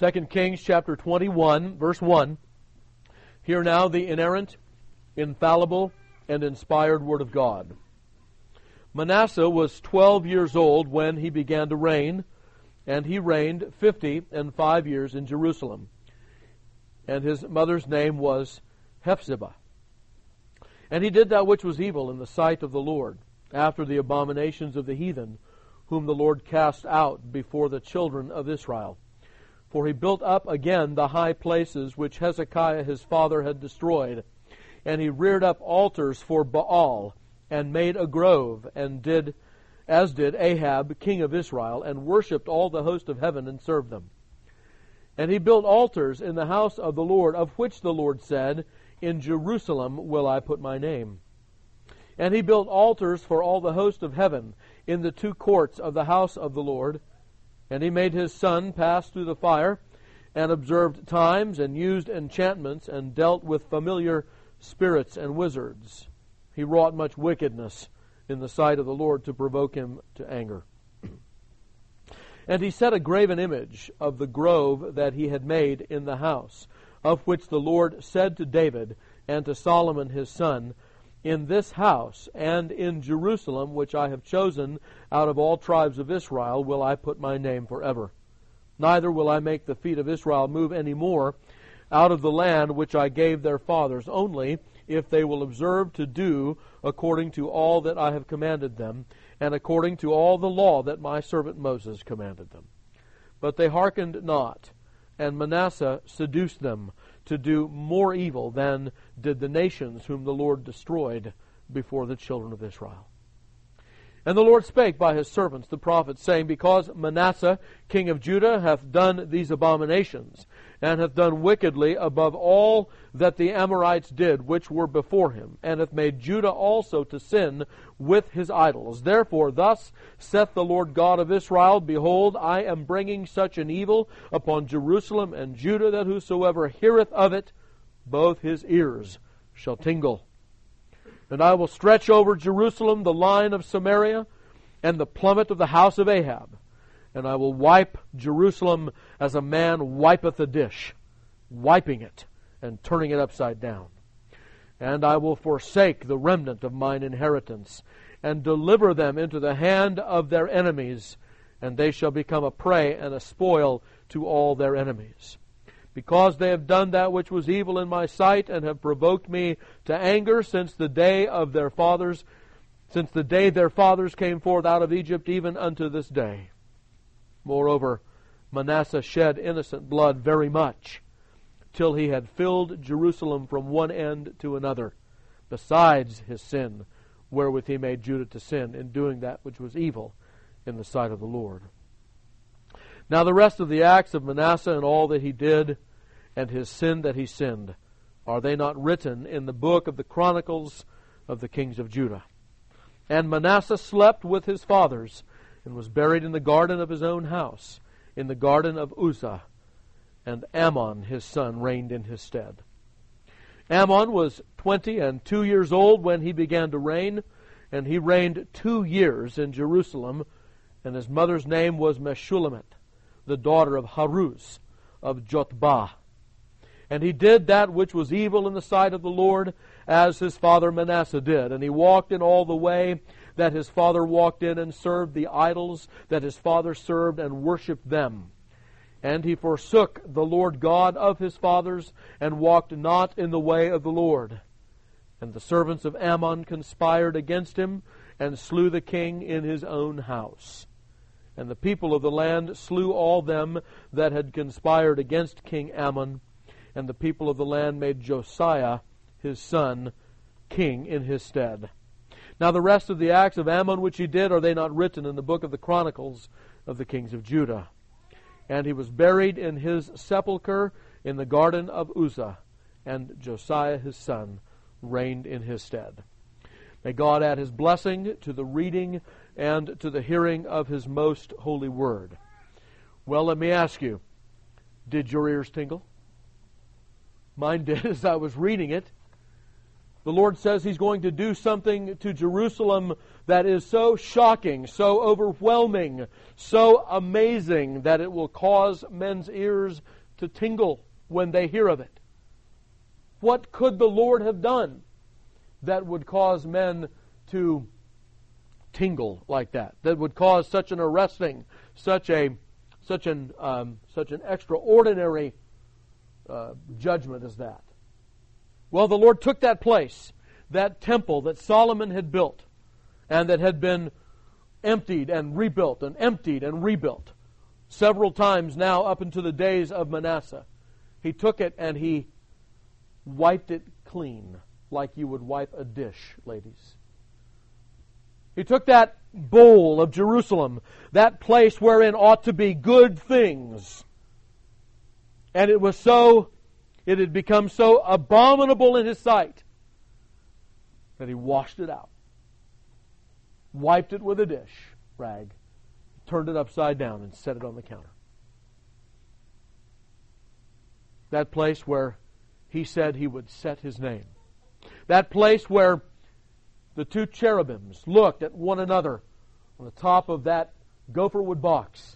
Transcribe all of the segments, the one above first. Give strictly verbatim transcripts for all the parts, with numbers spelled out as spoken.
Second Kings chapter twenty-one, verse one. Hear now the inerrant, infallible, and inspired Word of God. Manasseh was twelve years old when he began to reign, and he reigned fifty and five years in Jerusalem. And his mother's name was Hephzibah. And he did that which was evil in the sight of the Lord, after the abominations of the heathen, whom the Lord cast out before the children of Israel. For he built up again the high places which Hezekiah his father had destroyed, and he reared up altars for Baal, and made a grove, and did as did Ahab, king of Israel, and worshipped all the host of heaven, and served them. And he built altars in the house of the Lord, of which the Lord said, In Jerusalem will I put my name. And he built altars for all the host of heaven in the two courts of the house of the Lord. And he made his son pass through the fire, and observed times, and used enchantments, and dealt with familiar spirits and wizards. He wrought much wickedness in the sight of the Lord to provoke him to anger. And he set a graven image of the grove that he had made in the house, of which the Lord said to David and to Solomon his son, In this house and in Jerusalem, which I have chosen out of all tribes of Israel, will I put my name forever. Neither will I make the feet of Israel move any more out of the land which I gave their fathers, only if they will observe to do according to all that I have commanded them, and according to all the law that my servant Moses commanded them. But they hearkened not, and Manasseh seduced them to do more evil than did the nations whom the Lord destroyed before the children of Israel. And the Lord spake by his servants the prophets, saying, Because Manasseh king of Judah hath done these abominations, and hath done wickedly above all that the Amorites did, which were before him, and hath made Judah also to sin with his idols. Therefore thus saith the Lord God of Israel, Behold, I am bringing such an evil upon Jerusalem and Judah, that whosoever heareth of it, both his ears shall tingle. And I will stretch over Jerusalem the line of Samaria, and the plummet of the house of Ahab. And I will wipe Jerusalem as a man wipeth a dish, wiping it and turning it upside down. And I will forsake the remnant of mine inheritance, and deliver them into the hand of their enemies, and they shall become a prey and a spoil to all their enemies. Because they have done that which was evil in my sight, and have provoked me to anger since the day of their fathers, since the day their fathers came forth out of Egypt, even unto this day. Moreover, Manasseh shed innocent blood very much, till he had filled Jerusalem from one end to another, besides his sin, wherewith he made Judah to sin, in doing that which was evil in the sight of the Lord. Now the rest of the acts of Manasseh, and all that he did, and his sin that he sinned, are they not written in the book of the Chronicles of the kings of Judah? And Manasseh slept with his fathers, and was buried in the garden of his own house, in the garden of Uzzah, and Amon his son reigned in his stead. Amon was twenty and two years old when he began to reign, and he reigned two years in Jerusalem, and his mother's name was Meshullemeth, the daughter of Haruz of Jotbah. And he did that which was evil in the sight of the Lord, as his father Manasseh did. And he walked in all the way that his father walked in, and served the idols that his father served, and worshipped them. And he forsook the Lord God of his fathers, and walked not in the way of the Lord. And the servants of Ammon conspired against him, and slew the king in his own house. And the people of the land slew all them that had conspired against King Ammon. And the people of the land made Josiah his son king in his stead. Now the rest of the acts of Ammon which he did, are they not written in the book of the Chronicles of the kings of Judah? And he was buried in his sepulchre in the garden of Uzzah, and Josiah his son reigned in his stead. May God add his blessing to the reading and to the hearing of his most holy word. Well, let me ask you, did your ears tingle? Mine did as I was reading it. The Lord says He's going to do something to Jerusalem that is so shocking, so overwhelming, so amazing that it will cause men's ears to tingle when they hear of it. What could the Lord have done that would cause men to tingle like that? That would cause such an arresting, such a, such an, um, such an extraordinary uh, judgment as that? Well, the Lord took that place, that temple that Solomon had built, and that had been emptied and rebuilt, and emptied and rebuilt several times now up into the days of Manasseh. He took it and he wiped it clean, like you would wipe a dish, ladies. He took that bowl of Jerusalem, that place wherein ought to be good things, and it was so, it had become so abominable in His sight that He washed it out, wiped it with a dish rag, turned it upside down and set it on the counter. That place where He said He would set His name. That place where the two cherubims looked at one another on the top of that gopherwood box.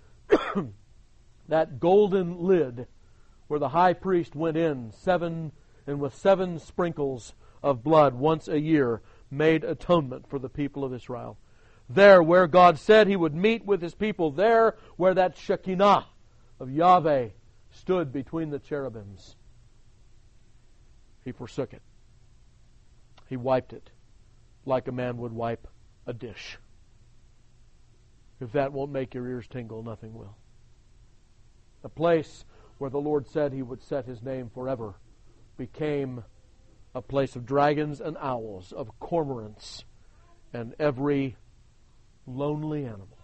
That golden lid where the high priest went in seven and with seven sprinkles of blood once a year made atonement for the people of Israel. There where God said He would meet with His people, there where that Shekinah of Yahweh stood between the cherubims, He forsook it. He wiped it like a man would wipe a dish. If that won't make your ears tingle, nothing will. The place where the Lord said He would set His name forever became a place of dragons and owls, of cormorants, and every lonely animal.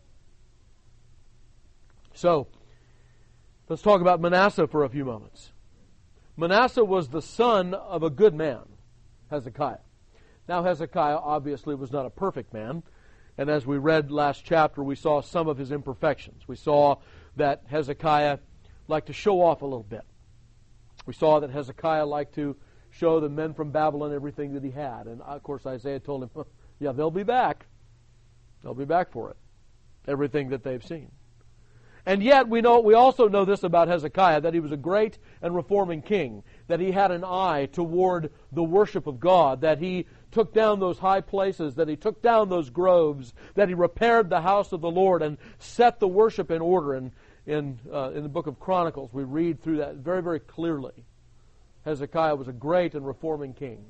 So, let's talk about Manasseh for a few moments. Manasseh was the son of a good man, Hezekiah. Now, Hezekiah obviously was not a perfect man, and as we read last chapter, we saw some of his imperfections. We saw that Hezekiah liked to show off a little bit. We saw that Hezekiah liked to show the men from Babylon everything that he had. And of course Isaiah told him, yeah, they'll be back. They'll be back for it. Everything that they've seen. And yet we know we also know this about Hezekiah, that he was a great and reforming king, that he had an eye toward the worship of God, that he took down those high places, that he took down those groves, that he repaired the house of the Lord and set the worship in order. And in uh, in the book of Chronicles, we read through that very, very clearly. Hezekiah was a great and reforming king.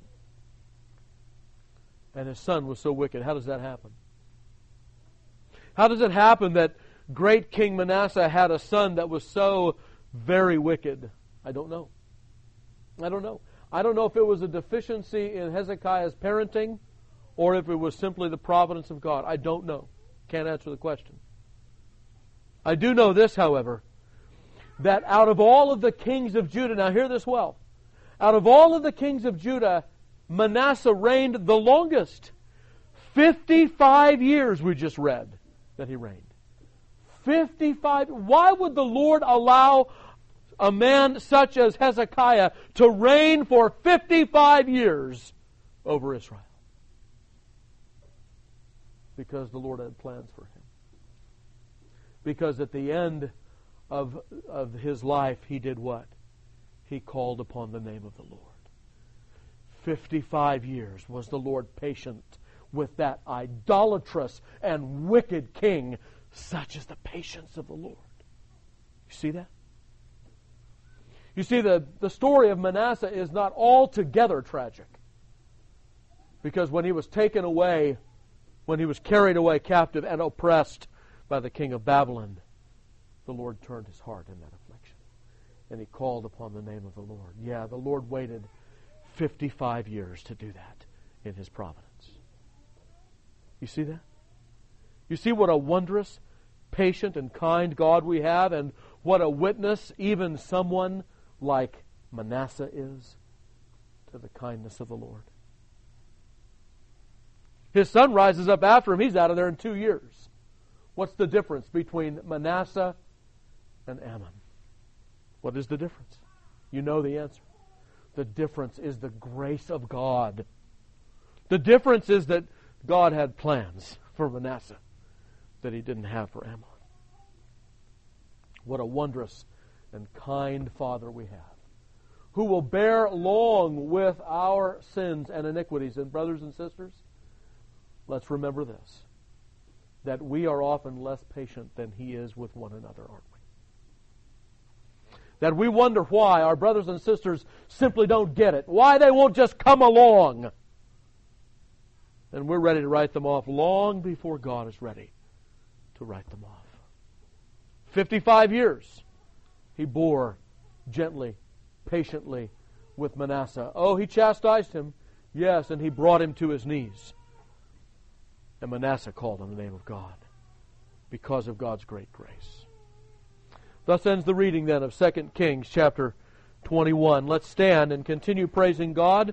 And his son was so wicked. How does that happen? How does it happen that great King Manasseh had a son that was so very wicked? I don't know. I don't know. I don't know if it was a deficiency in Hezekiah's parenting or if it was simply the providence of God. I don't know. Can't answer the question. I do know this, however, that out of all of the kings of Judah, now hear this well, out of all of the kings of Judah, Manasseh reigned the longest. fifty-five years we just read that he reigned. fifty-five. Why would the Lord allow a man such as Hezekiah to reign for fifty-five years over Israel? Because the Lord had plans for him. Because at the end of, of his life, he did what? He called upon the name of the Lord. Fifty-five years was the Lord patient with that idolatrous and wicked king. Such is the patience of the Lord. You see that? You see, the, the story of Manasseh is not altogether tragic. Because when he was taken away, when he was carried away captive and oppressed by the king of Babylon, the Lord turned his heart in that affliction. And he called upon the name of the Lord. Yeah, the Lord waited fifty-five years to do that in His providence. You see that? You see what a wondrous, patient, and kind God we have, and what a witness even someone like Manasseh is to the kindness of the Lord. His son rises up after him. He's out of there in two years. What's the difference between Manasseh and Ammon? What is the difference? You know the answer. The difference is the grace of God. The difference is that God had plans for Manasseh that He didn't have for Ammon. What a wondrous and kind Father we have, who will bear long with our sins and iniquities. And brothers and sisters, let's remember this, that we are often less patient than He is with one another, aren't we? That we wonder why our brothers and sisters simply don't get it, why they won't just come along. And we're ready to write them off long before God is ready to write them off. Fifty-five years He bore gently, patiently with Manasseh. Oh, He chastised him, yes, and He brought him to his knees. And Manasseh called on the name of God because of God's great grace. Thus ends the reading then of Second Kings chapter twenty-one. Let's stand and continue praising God